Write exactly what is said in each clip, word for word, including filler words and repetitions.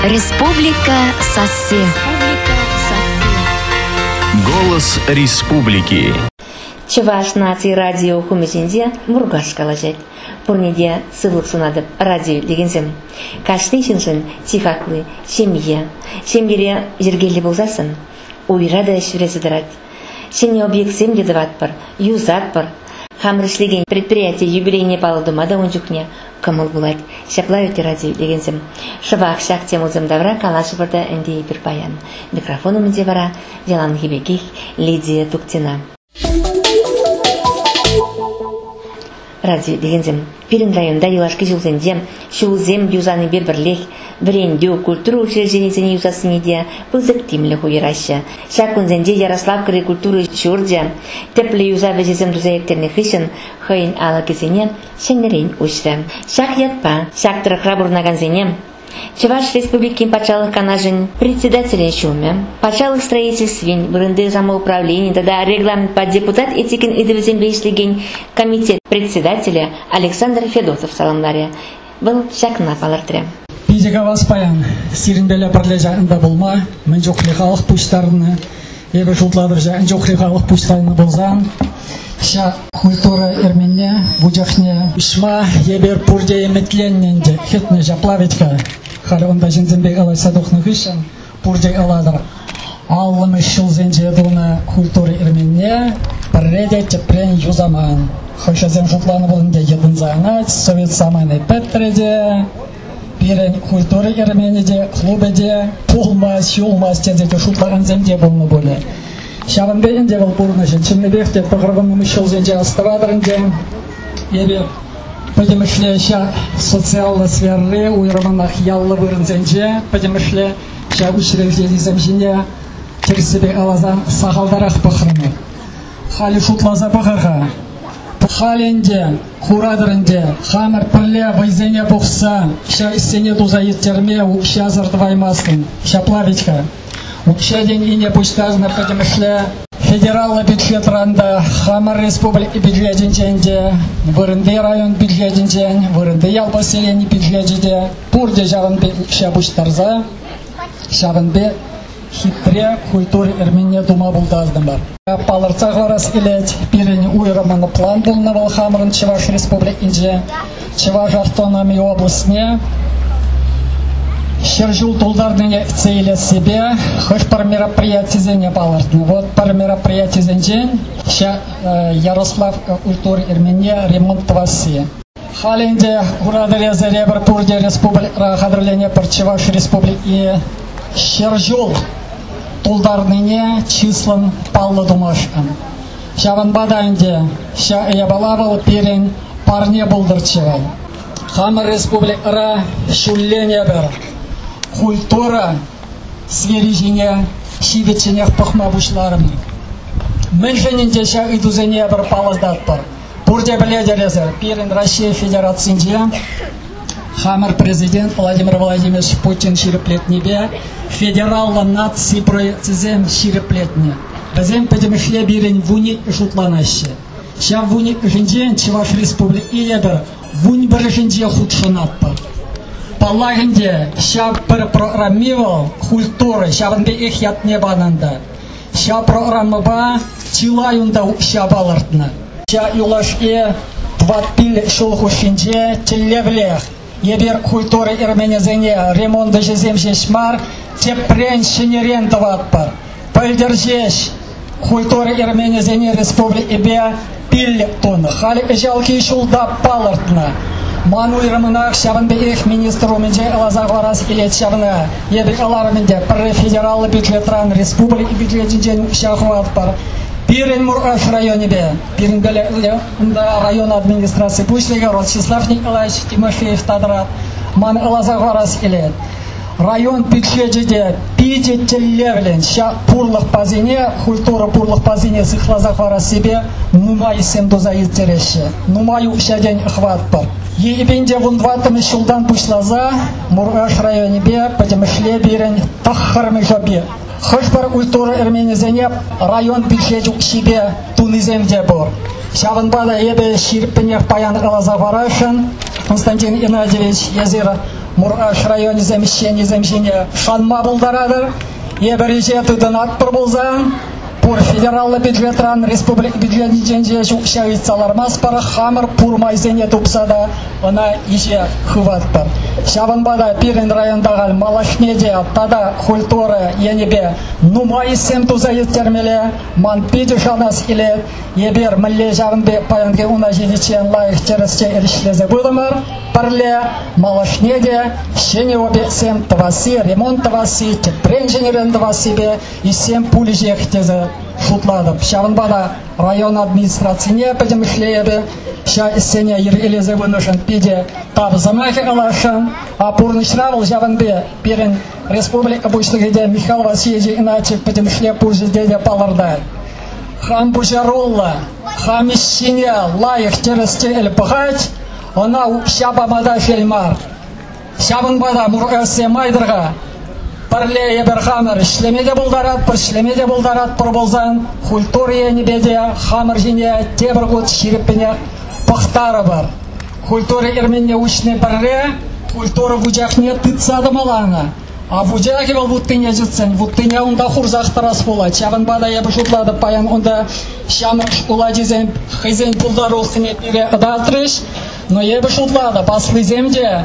Республика Сассе. Голос республики. Чуваш нации радио хумесенде мургаш калажет. Пурнеде сывлык сунадып радио дегенсем. Кашты шиншин тихаклы семья. Семьере жергелі болзасын. Уйрада швресі дырат. Сене объектсем дедават бар, юзат бар. Хамрышлеген предприятие юбилейне палы думада ончукне кымыл булат. Шаплавите радио дегенсем. Шывақ шақ темылзым давра калашы барда әнде бір баян. Микрофонымызде бара Ялан Хибеких Лидия Туктина. Радио дегензем. Пирин районда юлашки жылзенде шулзем юзаны бебірлех, брендю, культуру учреждениесіне юзасынеде пызык тимлі хуйрашы. Шакунзенде Ярославкары культуры шурдя, теплі юза везезем дузаектерні хышын, хыйын алы кезене шенерен ушры. Шак ятпа, шактыры храбурнаганзене, Чуваш республики пачалых канажин председателя шуме, пачалых строительствен, вырынды самоуправления, тогда регламент под депутат этикин и дивизембейшлиген комитет председателя Александр Федотов саламларе был шакна палартре. Пизега васпаян, сиринбеля продлежаында болма, мен жоқли халық пуштарыны, ебе жылтладыр жа жоқли халық пуштарыны болзан, ша культура ерменне, бужахне, ишма ебер пурде еметленненде, хетне жаплавитка, хали онда жинзенбек алай садохны хышан, пурде аладыр. Аллымы шылзенде дуна культура ерменне, парреде тепрен юзаман. Хышазем жутланы болынде едынзанат, совет саманы петреде, Пирен культуры ерменеде, клубеде, пулмас, юлмас, тензеде шутлаған земде болны боле. Шабынбе инде бол бурнышын, чынныбекте пығырғынымы шылзенде астывадырынде, ебе подемышле ша социалны сферы, уйрыманах яллы вырынзенде, подемышле ша учрежденизем жине, терсебе алазан сағалдарақ пықырыны. Хали шутлаза пықырға. Халенде, хурадырынде, хамыр пірле вайзене бұқса, ша иссене дуза еттерме, ша зардываймасын, ша плавичка. Ша ден ине пуштажны подемышле федералы бюджет ранда, хамыр республики бюджетінченде, вырынды район бюджетінчен, вырынды ял поселени бюджетінде, пурде жағынбе ша пуштарза, шабынбе хитре культуры ерменне дума бұлдаздым бар. Палырца ғарас келет, пирени уйраманы план болнавал хамырын Чуваш республикинже, Чуваш автономия областне, Шержул тулдардыне цели себе, хоть пар мероприятизене палырдны. Вот пар мероприятизенжен, ша Ярослав культуры ерменне ремонт тваси. Халенде урадыре заребр пурде республика хадырлене пар Чуваш республики Шержул тулдарныне числен паллы думашкан. Шаван бадайнде, ша ябалавал пирен парне булдырчывал. Хамыр республикара шуллене бір. Культура сверижіне шивеченех пахма бушларым. Мэншенінде ша идузене бір палаздат бар. Бурде біледерезер, пирен Россия Федерацинде, Хамыр президент Владимир Владимирович Путин ширеплетнебе, федералла нации проектизем ширеплетне. Безем подемышле бирен вуни жутланаще. Ша вуни жинжен Чуваш республики ебер, вуни бір жинже худшынатпа. Паллагенде ша бір программивал культуры, ша ванбе их ятне бананда. Ша программыба чилаюнда ша балартна. Ша юлашке тватпил шулху шинже телевлех. Ебер культуры ерменезене ремонт жеземже шмар, тепрен шенерен даватпар. Пальдержеш культуры ерменезене республики бе пил тон. Хали жалки шулда палартна. Ману ирмынах шабын бе их министру менже алаза варас илет шабына. Ебер аларменде пар федералы бюджетран республики бюджетинжен шахватпар. Пирен Мураш районе бе, пирен район администрации Пушлига, Ростислав Николаевич Тимофеев Тадрат, ман Алазагарас илет. Район бюджетінде пиде телевлен, ша пурлых пазине, культура пурлых пазине сыхлазагарас себе, нумай сендуза изтереше, нумаю шадень хват пар. Ебенде вундватым шулдан пушлаза, Мураш районе бе, подемышле бирен тахармы жабе. Хышбар культура ерменезене район бюджет себе туниземде бор. Шаванбада ебе ширпенех паян алазаварашын, Константин Геннадьевич языр Мураш районе замещение замещение шанма булдарадыр. Ебериже тыдынат бір болзан. Пур федералды бюджетран республика бюджетный деньги шавицалар маспара хамыр пурмайзене тупсада она иже хваттар. Шаванбада Пирин райондагы Малашнеде тада культура енебе нумайсем тузайт термеле манпиди шанас иле ебер милле жаванбе паянге унажидичен лайх чересче эришлезе будымыр. Парле Малашнеде шене обе сем таваси ремонт таваси тепренженерен тавасибе и сем пули жехтезе шутладып. Шаванбада район администрацияне подемшлеебе ша иссене ергелезе вынышын пиде тап замахи алашын, а пурнышравал жаванбе Пирин республика бучлыгиде Михаил Васильевич иначе подемшле пуржидеде палардай. Хам бужарулла, хам ищине лайых тересте эль пахать, она шабамада фельмар. Шаванбада мургасе майдырга парле еберхамер шлемеде булдарат, пар шлемеде булдарат пар болзан, культурия небеде хамер жине тебір год шириппене пахтары бар. Культура ирменне учне барре, культура бужахне тыцады малана. А бужахи был буттыне житсен, буттыне онда хурзахтарас бола. Шаванбада ебі шутлады паян онда шам уладизен хызен булдару хнетнеге адалтрыш, но ебі шутлады баслы земде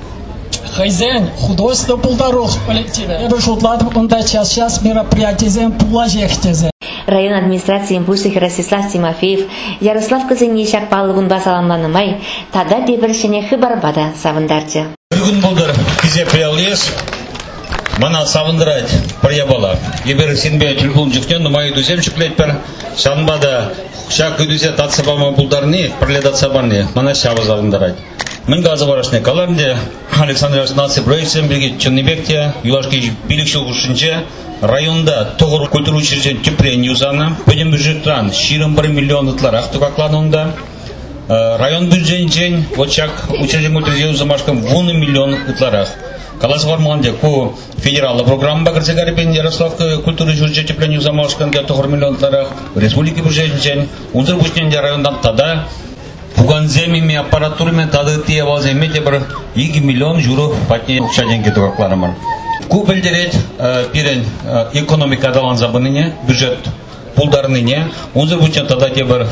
хозяин художество полдорог коллективе. Я бы шутладу онда час-час мероприятием пулажехтезе. Район администрации импульсых Ростислав Тимофеев, Ярослав Казыни Шакпалыгун басаламланымай, тада бебіршіне хыбарбада савындарчы. Бүгін болдар кизе приялес, мана савындырать приябала. Ебір сенбе телефон жүктен, но мои дузем жүклет пер, шанбада шак үдізе татсабама болдарны, приледатсабарны, мана шавы савындырать. Мен газы барашны каларынде Александр Наци проектсен бірге Чынныбекте, Юлашки билікшіл күшінше районда тоғыр культура учрежден тепрен юзаны, бөден бюджетран ширым бір миллион ытларақ тұқақлануында. Район бюджетен вочак учрежден культура юзамашкан вуны миллион ытларақ. Каласы бармағанде ку федералды программа Гарцегарипен Ярославка культура учрежден тепрен юзамашкан тоғыр миллион ытларақ. Республика бюджетен, унзыр бюджетен райондан тада Пуганземими аппаратурами тады тия ваземете бір екі миллион журу патне ұқшаденге тұғақларымыр. Ку білдерет пирен экономика далан забыныне, бюджет пулдарыныне, онзыр бұчын тада те бір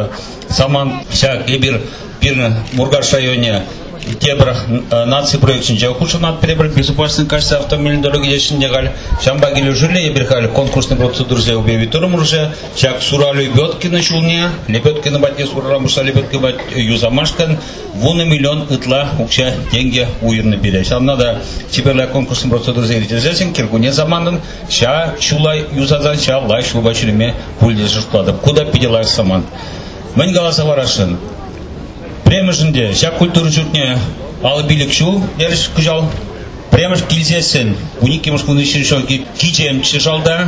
саман шак ебір пирен Мургаш районе те бір нации проектшін жау құшынат перебір безопасный качество автомобильной дороги дешінде ғал шамба келу жүрле ебір қал конкурсный процедурзе убеви тұрым үрже шак суралу лебеткіні шулне лебеткіні батне сураламыша лебеткі бат юзамашкан вуны миллион ытла ұқша деньги уйырны бере. Шамнада чеберлі конкурсный процедурзе ерітезесін кергуне заманын ша шулай юзазан ша лай шулба шүреме пульде жұртладып. Куда пиделай саман. Мен галаса варашын. Премежінде шак культуры жүртіне алы билік шу, дәріш күжал. Премеж келсесін, унике мұшқыны шыршауки кичем чышалда,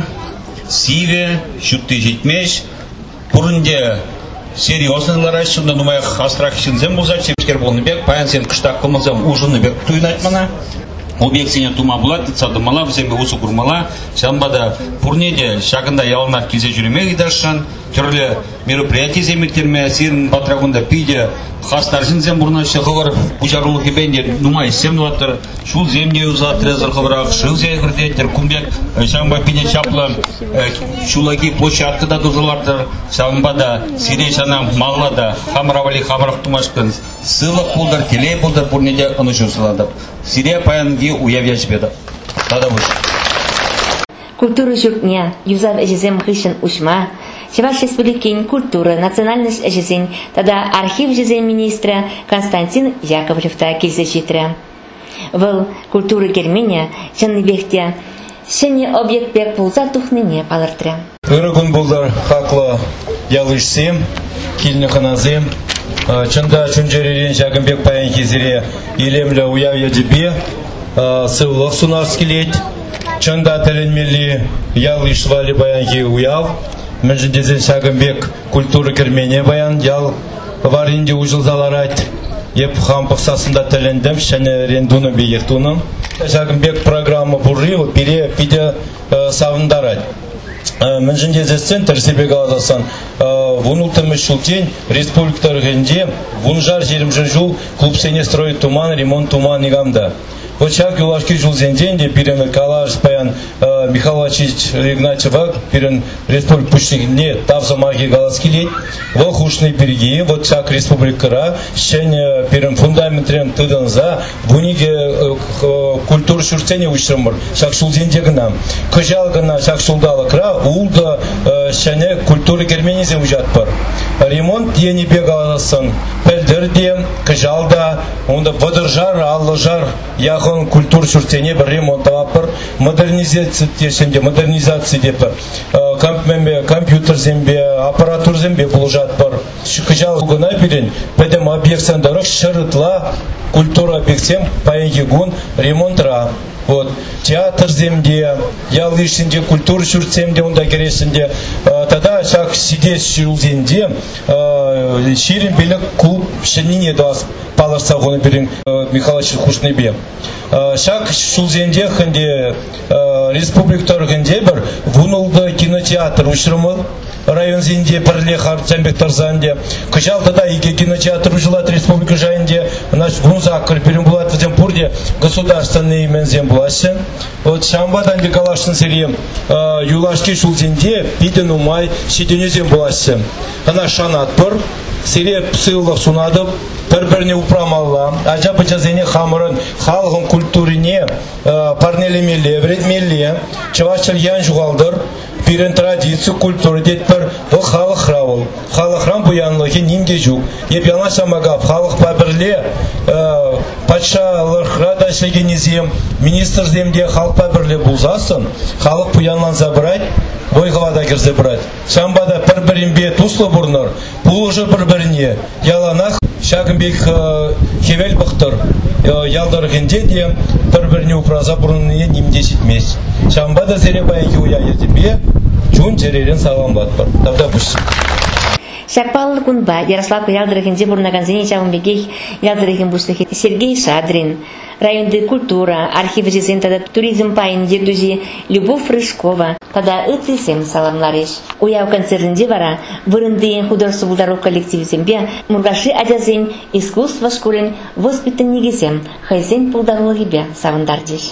сиве, шүтті жетмеш. Бұрынде серьезныйлар айшында нумаяқ астрак шынзем болза, чемшкер болны бек, паян сен күштақ қымылзам ұжыны бек туын айтмана. Объект сене тума бұлат, цадымала, бізембе ұсы күрмала. Шамбада пұрнеде шағында ялынақ келзе жүремек идаршын. Түрлі мероприятие земектерме, сирін патрагында пиде, хастар жынзем бұрна шықығыр, пұжарулы кебенде нумай сем дуаттыр, шул земде ұзаттыр әзір қыбырақ, шыл зейгірдеттір, күмбек, шамба пиде чаплы, шулаги площадкада дұзылардыр, шамбада сирей шанам мағлада, хамыравали хамырақ тумашқын, сылық болдар, телей болдар, бұрнеде ұнышы ұсыладып. Сирия паянги уявя жбеді. Тада бұш. Культура жүртне, юзав әжізем ғышын ұшма, Чеваш Республикин культура, национальность әжізен, тада архив жезен министра Константин Яковлевта келсе жетірі. Выл культура Гермения, Чынныбекте, шене объект бек болза тухныне палыртыры. Үрігін болдар хақлы ялышсем, келіні қаназем, чында чүнжеререн жағынбек паян кезере елемлі уяв едібе, сывлық сунарс келет, чында тәлінмелі ялышвали баянки уяв, Мәжіндезен Шағынбек культура кермене баян, ял варинде ұжылзаларайт, еп хам пықсасында тәлендім, шәне рендуны бейектуным. Шағынбек программа бұрri, бере пиде савындарайт. Мәжіндезен тәрсебек алазасан, вұнылтымы шултен республикалар генде, вұнжар жерімжір жул, клуб сене строит туман, ремонт туман негамда. Вот шаг юлашки жулзенденде пирен калаш паян Михаил Васильевич Игнатьева пирен республик пуштигне тавза марги галаскилей во хушный береги вот шаг республикара щен пирен фундаментрен тыдынза вуниге культура шурцене ушрамыр шаг шулзендегна кыжалгына шаг шулдалыкра улда щене культура герменизе ужатпар ремонт ени бегаласын пелдерде кыжалда онда водыржар аллыжар яхон культура шурцене бір ремонт алапыр модернизация тешенде модернизация депер компьютер зембе аппаратур зембе булжатпар кыжал гына билен педем объектсандарык шырытла культура объектсем паегигун ремонтра вот театр земде ялышинде культура шурцемде онда кересинде тогда шаг сидес шулзенде ширин белек клуб шенине дас паларса гоны берин Михаил Хушныбе шаг шулзенде ханде республиктор генде бір вунулда кинотеатр ушрымыл район зенде бірле харцембек тарзанде кыжалда да иге кинотеатр ушылат республика жайынде наш вунзак кырпирин булат земпурде государственный мензем буласын вот шамбадан декалашын серем юлашки шулзенде пиден умай шиденезем буласын ана шанат пыр сере сыйлық сунадып бір-біріне упрамалла ажапы жазене хамырын халығын культурине парнелемеле вредмеле чывашчыл ян жуғалдыр пирен традиция культура детпір бұл халық равыл халық рам бұянлығы немде жүк еп яна шамагап халық пабірле патшалықра да шлегенезем министр земде халық пабірле бұлзасын халық бұянлан забырайт бойғалада кірзе бұрайт шамбада бір-бірінбе туслы бұрныр бұл ұжы бір-біріне яланақ шагынбек хевел бұқтыр ялдырғынде де бір-біріне ұпраза бұрыныне немдесетмес шамбада зере байығы уя етіпе жун жеререн саламлат бар тавда бұшсын Шакпаллы кунба Ярослав ялдырыгынде бурнаган зене чагынбекех ялдырыгын буштахи Сергей Шадрин районды культура архив жизен тада туризм пайын дедузи Любовь Рыжкова тада ыцесем саламлареш уяв концертінде бара вырынды художестволдару коллективизембе мургаши адязен искусство школен воспитаннигесем хайзен пулдарлыгибе савындардеш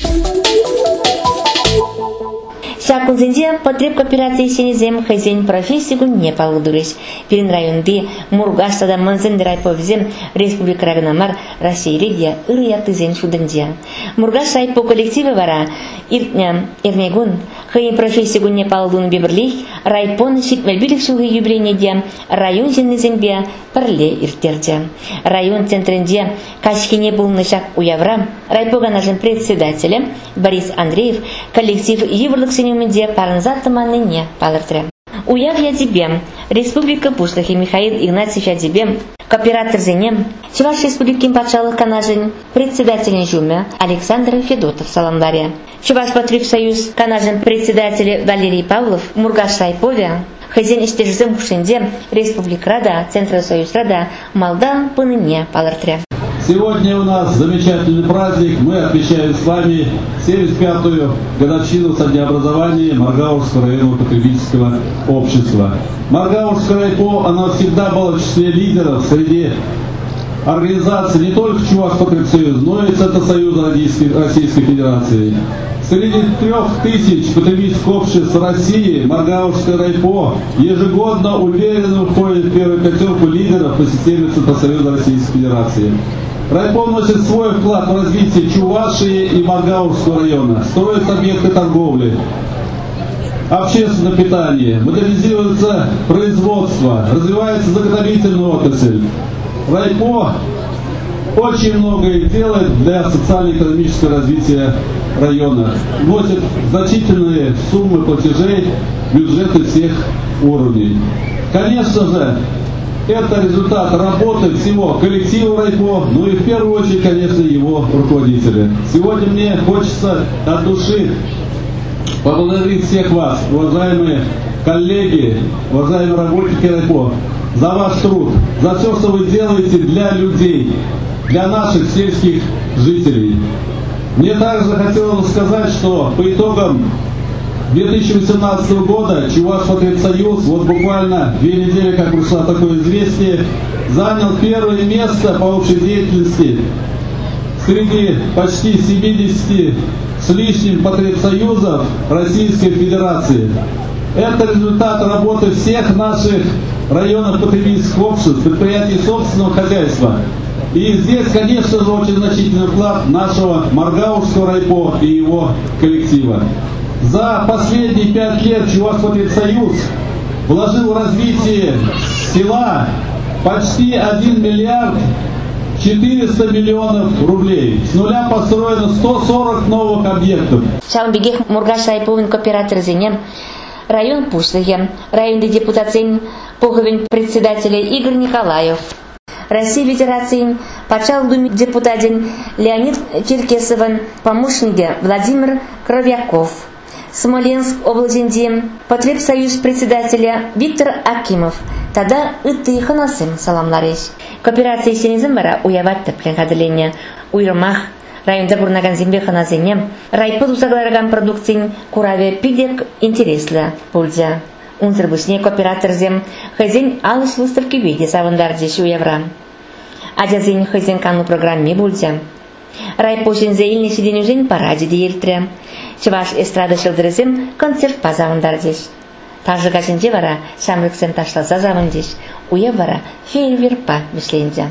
Шакунзенде потреб кооперации сенезем хайзен профессию не получилось. Перен районды Мургаштада манзен райповзем республика Рагнамар Россия регия ырия тызен шуденде. Мургаш райпо коллективы вара иртня эрнегун хайен профессию не получилось беберлих райпон шитмельбилик шуги юбилейнеде район зенезембе парле иртерде. Район центренде качкине булны шак уявра райпога нашим председателем Борис Андреев коллектив еврлык де парнзатыманы не палыртыры. Уяв ядебем, республика Пушлахи Михаил Игнатьевич ядебем, кооператор зенем, Чуваш республикин патшалық канажин, председатель жуме Александр Федотов саламдаре. Чуваш Патриксоюз канажин председатель Валерий Павлов, Мургаш Райпове, хозяин иштежзем Хушенде, Республика Рада, Центр Союз Рада, Малда пыныне палыртыры. Сегодня у нас замечательный праздник. Мы отмечаем с вами семьдесят пятую годовщину со дня образования Маргаушского районного потребительского общества. Маргаушское райпо, она всегда была в числе лидеров среди организаций не только Чувашского потребительского, но и Центросоюза Российской Федерации. Среди трех тысяч потребительских обществ России Маргаушское райпо ежегодно уверенно входит в первую пятерку лидеров по системе Центросоюза Российской Федерации. Райпо вносит свой вклад в развитие Чувашии и Маргаушского района. Строятся объекты торговли, общественное питание, модернизируется производство, развивается заготовительная отрасль. Райпо очень многое делает для социально-экономического развития района. Вносит значительные суммы платежей в бюджеты всех уровней. Конечно же, это результат работы всего коллектива райпо, ну и в первую очередь, конечно, его руководителя. Сегодня мне хочется от души поблагодарить всех вас, уважаемые коллеги, уважаемые работники райпо, за ваш труд, за все, что вы делаете для людей, для наших сельских жителей. Мне также хотелось сказать, что по итогам две тысячи восемнадцатого года Чувашский потребсоюз, вот буквально две недели, как пришло такое известие, занял первое место по общей деятельности среди почти семидесяти с лишним потребсоюзов Российской Федерации. Это результат работы всех наших районных потребительских обществ, предприятий собственного хозяйства. И здесь, конечно же, очень значительный вклад нашего Маргаушского райпо и его коллектива. За последние пять лет Чувашскотребсоюз вложил в развитие села почти один миллиард четыреста миллионов рублей. С нуля построено сто сорок новых объектов. Шалбегех Мургаш райповин кооператор зенем, район Пушлыге, районный депутацин Пуховин председателя Игорь Николаев. Россия Федерации почал думе депутатин Леонид Черкесован, помощники Владимир Кровьяков. Смоленск областинде потребсоюз председателя Виктор Акимов. Тогда ыты ханасым саламларыш. Кооперация сенизм бара уяватты пленкадыления уйрмах районда бурнаган зембе ханазенем райпыл усаглараган продукцин кураве пидек интересля пульзя. Унзер бусне кооператор зем хазин алыш выставки виде савандардиш уявра. Адязин хазин кану программе бульзя. Райпошин зейлни сиденюжен параде диельтре. Чеваш эстрада шылдырызем концерт пазавандардиш. Также гашинде вара шамрыксен ташла зазавандиш. Уя вара фейерверк па мишленде.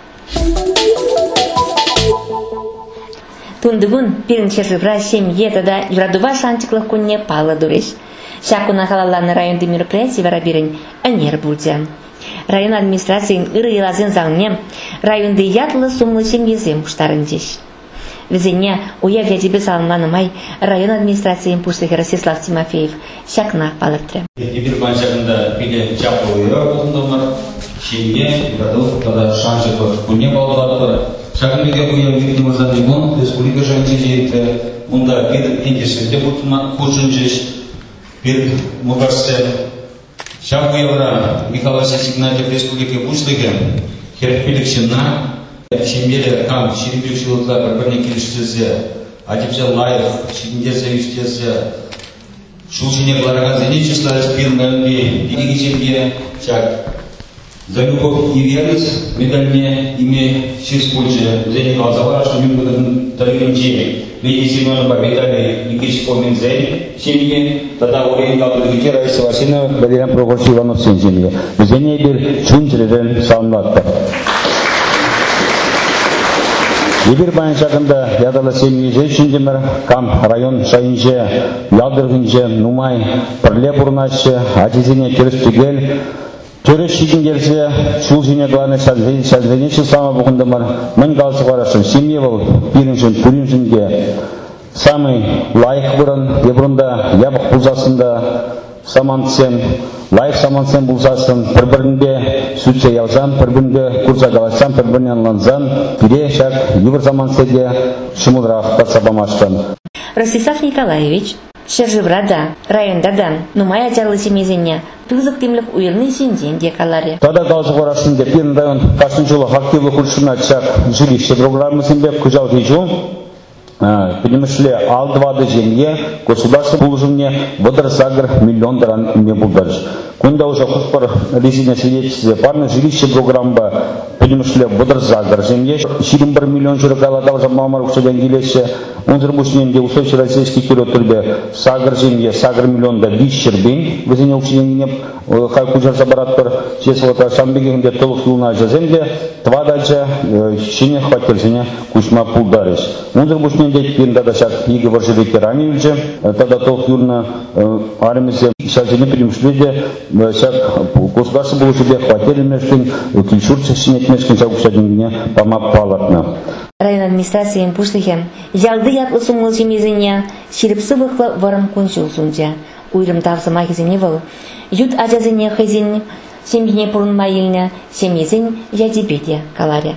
Тундыгун пиринче живра семье тада юрадува шантиклых кунне пала дуриш. Шакуна халалланы районды мероприятий вара бирин анер бульдя. Район администрациян ыры елазен залне районды ятлы сумлы семьезем куштарындиш. Везене уя вядебе салынғаны май район администрациян пушлығы Ростислав Тимофеев шакна палыртыры. Ебір баншағында пиле чапы ойыра болындымыр, шенге, гадыл, тада шанжықы күнне балығатыр. Шағынбеге уя Виктор Мырзадымон, республика жайынчезейді, мұнда бір ендешінде құлшынжыш, бір мұғарсы Шапу евра Михаил Сигнатьев республики Пушлыге, Херпеликшина, Шембеле Кам, Шеребрюкшилыкла, Барбарник Ильштезе, Атипсел Лаев, Шидиндерса Юстезе, Шулшине Глараган Зенечисла, Спирмальни, Диригиченге, Чак, Залюбов и верность, медальне, имя Шиспульже, Зене Калзавара, Шумюкадан Талилинчи, Леди Семена Победали, Никич Коминзель, Семье, тогда Урен Калдыгичи, Раиса Васина, Бадирам Прохорши Иванов Сенземье. Зене bir Чунчерен Салматта. Ебір байын шағында ядалы семье жешіндемір, Кам район шайынже, Ялдырғынже, Нумай, Пірле Бұрнашы, Атизене Терістігел, Төрі шегін келсе, шул жіне главный шәзленеші сама бұғындымыр, мен қалсы қарашын, семье бұл, біріншін, түріншінге, самый лайық бұрын, ебұрында, ябық бұлзасында, самантсен, лайық самантсен бұлзасын, бір-бірінде сүтсе ялзан, бір-бірінде күрса қалассан, бір-бірінен ланзан, пире шақ, ебір замантседе, шымылырақ тасабамаштан. Ростислав Николаевич, Шержеврада, райондадан, Нумай ажарлы семезене, тызык темлік уйырны сенден декаларе. Тогда должен ворашын деп, пен район кашын жылы активлы күршіна чак жилище программасын беп, күжал дейжу, Понимаете, Ал-два земле, государство положение водор сагр миллион дран не булдарж. Кунда уже хуспар резидент свидетельстве парны жилище программа, понимаете, водор сагр земле, ширим миллион чуракала даже мамар ушеден гилеше, он зарбушнен где устойчивый российский кирот трубе сагр земле, сагр миллион да биш чербин, возене ушеден не хай кужар забараттар, честно шамбеге где толк луна земле, два дальше щене хватер зене кушма пулдариш. Он зарбушнен Пен тогда сейчас книги вожили ветеране уже, тогда толк юрна армия сейчас не предимствует, сейчас государство было себе хватили между кильшурцы снять между саукшадин дня помапалатна. Район администрации Пушлыхе ялды ятлы сумлы семизене сирипсы выхла варам кончил сунде. Уйрым тавсы махизене был. Ют аджазене хазин семьине пурун майыльне семизен ядибеде каларе.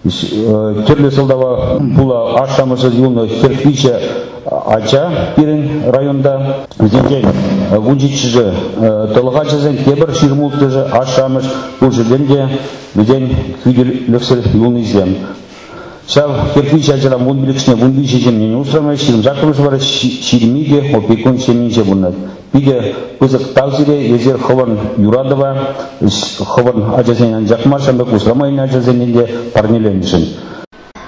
Түрлі сылдава бұла ашамызы юлны кирпиче ача пирин районда зенде гунжичжы толыға жызен кебір ширмултыжы ашамыз бұл жерденде біден күдір лөксір юлны изем. Шав кирпич ачарам бұн білікшіне бұн бейші жемнен ұсырамай ширім жақымыз бары ширимиге опекун семенже бұннады. Биде кызык тавзире езер хован Юрадова, хован ажазен анжакмашамбек усрамайын ажазененде парнеленшін.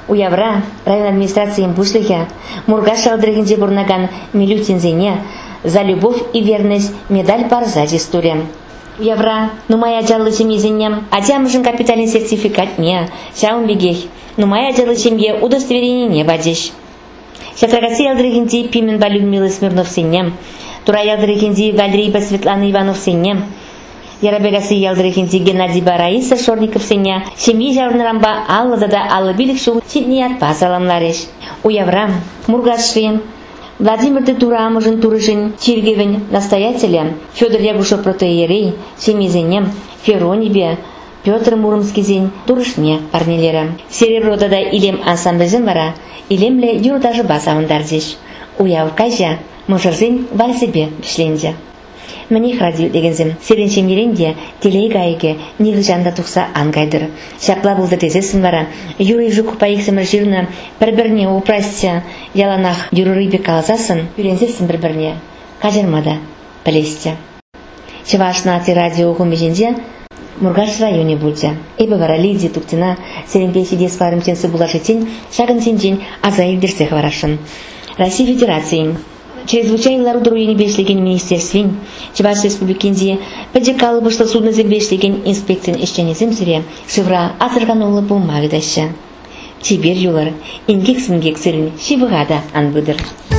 Уявра район администрации бушлыхе Мургаш шалдрыгинже бурнаган Милютинзене за любовь и верность медаль парза история. Уявра, ну моя джаллы семьезенем, а тямжин капитальный сертификат не, шаун бегех, ну моя джаллы семье удостоверение не бадиш. Шатрагасы ялдрыгинде Пименба Людмилы Смирнов сенем, Тура ялдрыгинде Валерийба Светлана Иванов сенем, Ярабегасы ялдрыгинде Геннадий Бараиса Шорников сеня, семьи жаврнарамба Алла да Алла билик шул читният пасаламлареш. Уяврам, Мургашвен, Владимир де Турамыжын Турышын Чиргевен настоятелем, Федор Ягушев протоиерей, семьезенем, Феронибе, Петр Муромскийзен Турышне парнелерем. Серебродада илем ансамбльзен вара, илемле юрдажы басавындардеш. Уяв кайжа, мыжырзен вальсебе бішленде. Мне радио дегензем, седеншем еренде телегайге нигжанда тухса ангайдыр. Шапла булды тезесін вара, юрый жук паиксымыр жирна бір-бірне упрастя яланах юрырыбе калазасын, үйрензесін бір-бірне, кажырмада пілесте. Чевашна ати радио уғымеженде Мургаш районе бульте. Эбі вара Лидия Туктина, серенпейші десқаларым тенсі булашетен, шагын сенжен азайып дерсех варашын. Россия Федерации чрезвычайлар удруйни бешлеген министерствен, Чуваш республикинде падекалы бышла суднызен бешлеген инспектен ишченезем сире, шевра атырганулы булмағы дашы. Чебер юлар, ингек-сингек сирин шивығада анбыдыр.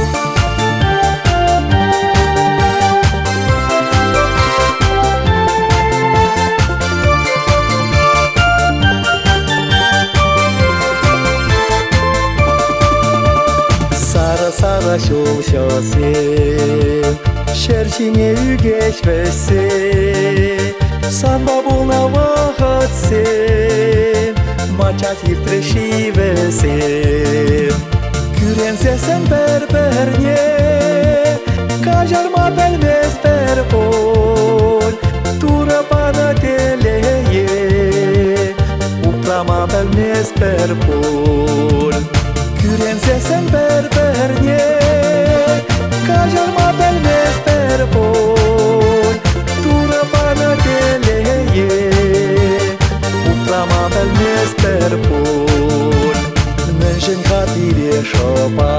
Sara şolşası, şerşine yügeçvesi, samba bulna vahatsi, maçat yirtreşivesi. Kürense sen berberne, kajarma belmez berbol, tura bana teleye, uprama belmez berbol. Kürense sen berberne, kajarma belmez berbol, tura bana teleye, uprama belmez berbol. Menjen hatire şopa,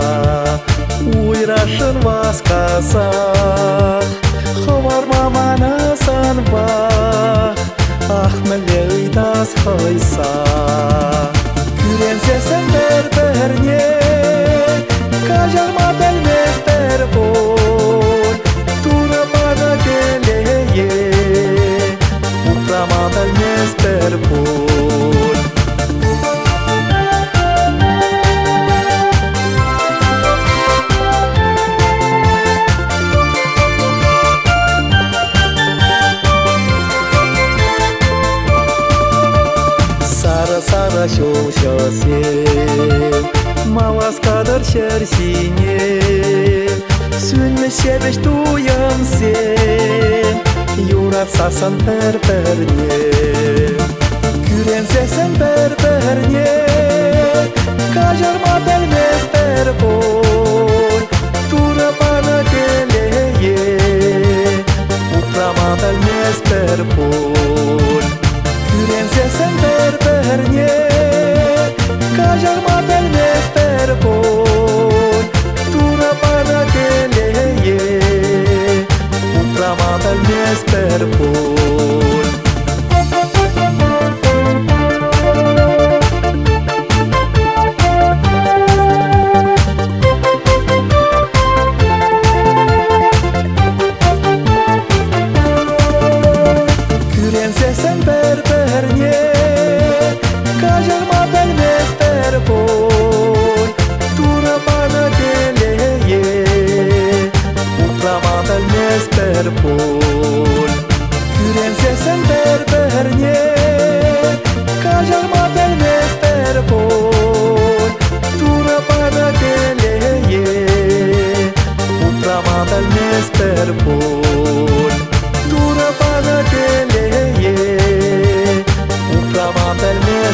uyraşın vaskasa, xavarma mana sanba, ahmele ıydas haysa. Kürense sen berberne, kajarma belmez berbol, tura bana teleye, uprama belmez berbol. Sara şolşası, mavas kadar şersine, sünme şebeş duyam sen, yurat sasan berberne. Kürense sen berberne, kajarma belmez berbol, tura bana teleye, uprama belmez berbol. Kürense sen berberne, kajarma belmez berbol, tura bana teleye, uprama belmez berbol. Kürense sen berberne, kajarma belmez berbol, tura bana teleye, uprama belmez berbol. Kürense sen berberne, kajarma belmez berbol, tura bana teleye, uprama belmez berbol. Tura bana teleye, uprama belmez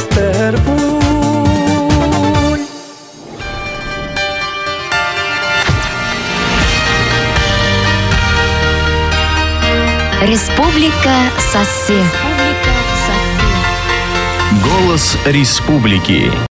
berbol. Республика Соссе. Голос республики.